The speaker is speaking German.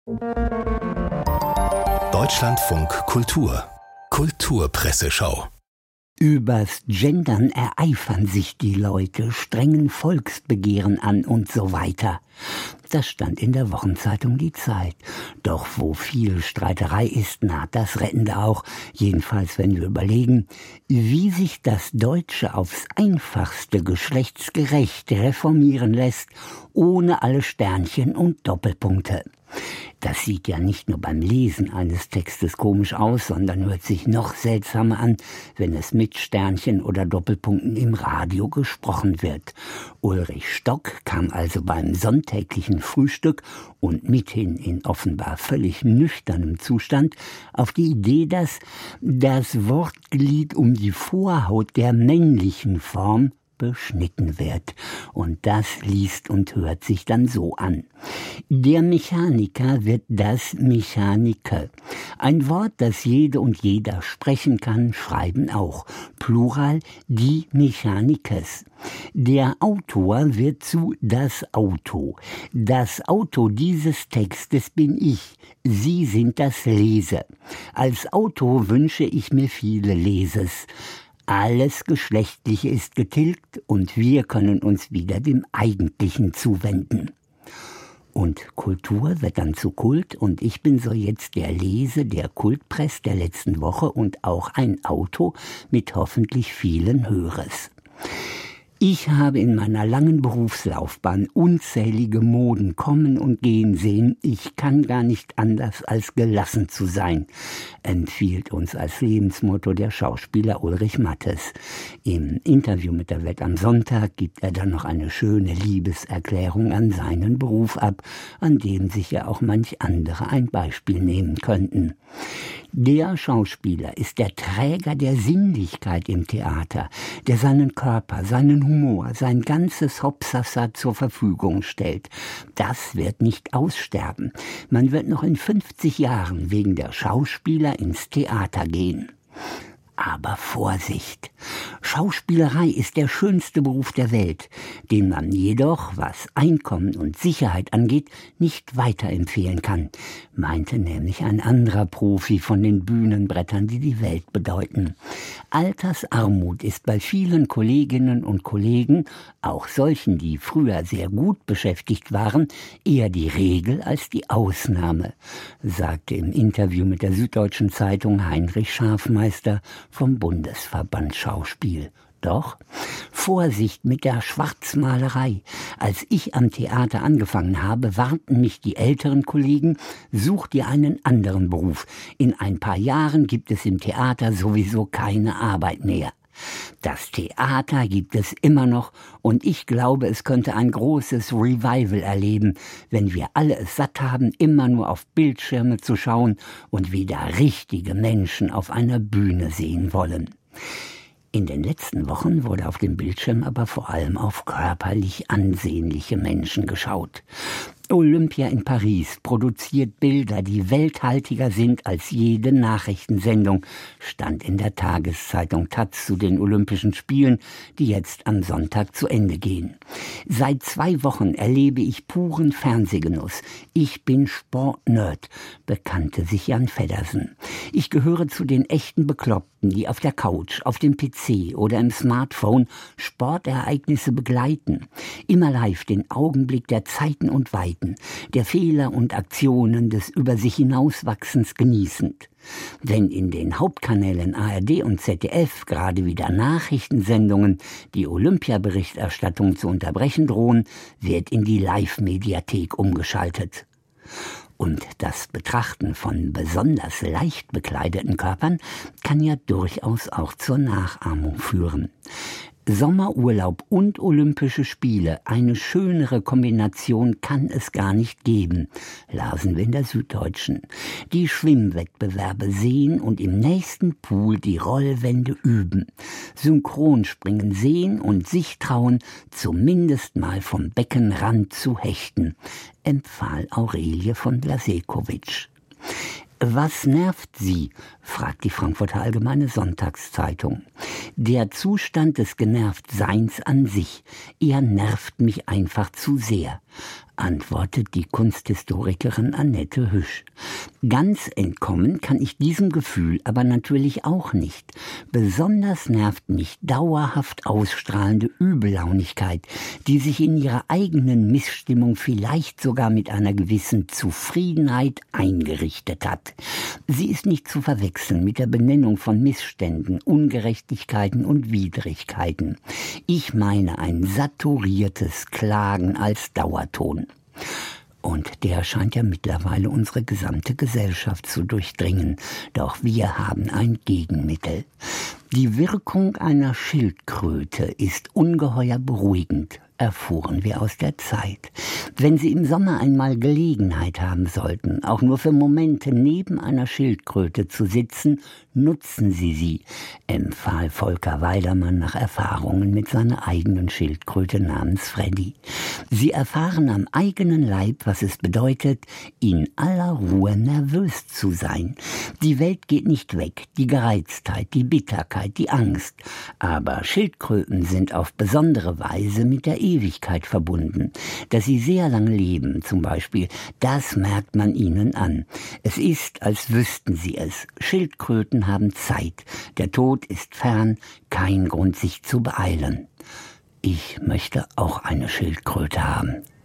Deutschlandfunk Kultur Kulturpresseschau. Übers Gendern ereifern sich die Leute, strengen Volksbegehren an und so weiter. Das stand in der Wochenzeitung Die Zeit. Doch wo viel Streiterei ist, naht das Rettende auch. Jedenfalls, wenn wir überlegen, wie sich das Deutsche aufs Einfachste geschlechtsgerecht reformieren lässt, ohne alle Sternchen und Doppelpunkte. Das sieht ja nicht nur beim Lesen eines Textes komisch aus, sondern hört sich noch seltsamer an, wenn es mit Sternchen oder Doppelpunkten im Radio gesprochen wird. Ulrich Stock kam also beim sonntäglichen Frühstück und mithin in offenbar völlig nüchternem Zustand auf die Idee, dass das Wortglied um die Vorhaut der männlichen Form beschnitten wird. Und das liest und hört sich dann so an. Der Mechaniker wird das Mechanike. Ein Wort, das jede und jeder sprechen kann, schreiben auch. Plural die Mechanikes. Der Autor wird zu das Auto. Das Auto dieses Textes bin ich. Sie sind das Lese. Als Auto wünsche ich mir viele Leses. Alles Geschlechtliche ist getilgt und wir können uns wieder dem Eigentlichen zuwenden. Und Kultur wird dann zu Kult und ich bin so jetzt der Lese der Kultpress der letzten Woche und auch ein Auto mit hoffentlich vielen Höres. Ich habe in meiner langen Berufslaufbahn unzählige Moden kommen und gehen sehen. Ich kann gar nicht anders als gelassen zu sein, empfiehlt uns als Lebensmotto der Schauspieler Ulrich Mattes. Im Interview mit der Welt am Sonntag gibt er dann noch eine schöne Liebeserklärung an seinen Beruf ab, an dem sich ja auch manch andere ein Beispiel nehmen könnten. Der Schauspieler ist der Träger der Sinnlichkeit im Theater, der seinen Körper, seinen Humor, sein ganzes Hopsasa zur Verfügung stellt. Das wird nicht aussterben. Man wird noch in 50 Jahren wegen der Schauspieler ins Theater gehen. Aber Vorsicht! Schauspielerei ist der schönste Beruf der Welt, den man jedoch, was Einkommen und Sicherheit angeht, nicht weiterempfehlen kann, meinte nämlich ein anderer Profi von den Bühnenbrettern, die die Welt bedeuten. Altersarmut ist bei vielen Kolleginnen und Kollegen, auch solchen, die früher sehr gut beschäftigt waren, eher die Regel als die Ausnahme, sagte im Interview mit der Süddeutschen Zeitung Heinrich Schafmeister vom Bundesverband Schauspiel. Doch Vorsicht mit der Schwarzmalerei. Als ich am Theater angefangen habe, warnten mich die älteren Kollegen, such dir einen anderen Beruf. In ein paar Jahren gibt es im Theater sowieso keine Arbeit mehr. Das Theater gibt es immer noch und ich glaube, es könnte ein großes Revival erleben, wenn wir alle es satt haben, immer nur auf Bildschirme zu schauen und wieder richtige Menschen auf einer Bühne sehen wollen. In den letzten Wochen wurde auf dem Bildschirm aber vor allem auf körperlich ansehnliche Menschen geschaut. Olympia in Paris produziert Bilder, die welthaltiger sind als jede Nachrichtensendung, stand in der Tageszeitung taz zu den Olympischen Spielen, die jetzt am Sonntag zu Ende gehen. Seit 2 Wochen erlebe ich puren Fernsehgenuss. Ich bin Sportnerd, bekannte sich Jan Feddersen. Ich gehöre zu den echten Bekloppten, die auf der Couch, auf dem PC oder im Smartphone Sportereignisse begleiten. Immer live den Augenblick der Zeiten und Weiten, der Fehler und Aktionen des über sich hinauswachsens genießend. Wenn in den Hauptkanälen ARD und ZDF gerade wieder Nachrichtensendungen die Olympiaberichterstattung zu unterbrechen drohen, wird in die Live-Mediathek umgeschaltet. Und das Betrachten von besonders leicht bekleideten Körpern kann ja durchaus auch zur Nachahmung führen. Sommerurlaub und Olympische Spiele, eine schönere Kombination kann es gar nicht geben, lasen wir in der Süddeutschen. Die Schwimmwettbewerbe sehen und im nächsten Pool die Rollwände üben. Synchronspringen sehen und sich trauen, zumindest mal vom Beckenrand zu hechten, empfahl Aurelie von Blasekowitsch. Was nervt Sie? Fragt die Frankfurter Allgemeine Sonntagszeitung. Der Zustand des Genervtseins an sich, er nervt mich einfach zu sehr. antwortet die Kunsthistorikerin Annette Hüsch. Ganz entkommen kann ich diesem Gefühl aber natürlich auch nicht. Besonders nervt mich dauerhaft ausstrahlende Übellaunigkeit, die sich in ihrer eigenen Missstimmung vielleicht sogar mit einer gewissen Zufriedenheit eingerichtet hat. Sie ist nicht zu verwechseln mit der Benennung von Missständen, Ungerechtigkeiten und Widrigkeiten. Ich meine ein saturiertes Klagen als Dauerton. Und der scheint ja mittlerweile unsere gesamte Gesellschaft zu durchdringen. Doch wir haben ein Gegenmittel. Die Wirkung einer Schildkröte ist ungeheuer beruhigend, erfuhren wir aus der Zeit. Wenn Sie im Sommer einmal Gelegenheit haben sollten, auch nur für Momente neben einer Schildkröte zu sitzen, nutzen Sie sie, empfahl Volker Weidermann nach Erfahrungen mit seiner eigenen Schildkröte namens Freddy. Sie erfahren am eigenen Leib, was es bedeutet, in aller Ruhe nervös zu sein. Die Welt geht nicht weg, die Gereiztheit, die Bitterkeit, die Angst. Aber Schildkröten sind auf besondere Weise mit der Ewigkeit verbunden. Dass sie sehr lange leben, zum Beispiel, das merkt man ihnen an. Es ist, als wüssten sie es. Schildkröten haben Zeit. Der Tod ist fern, kein Grund, sich zu beeilen. Ich möchte auch eine Schildkröte haben.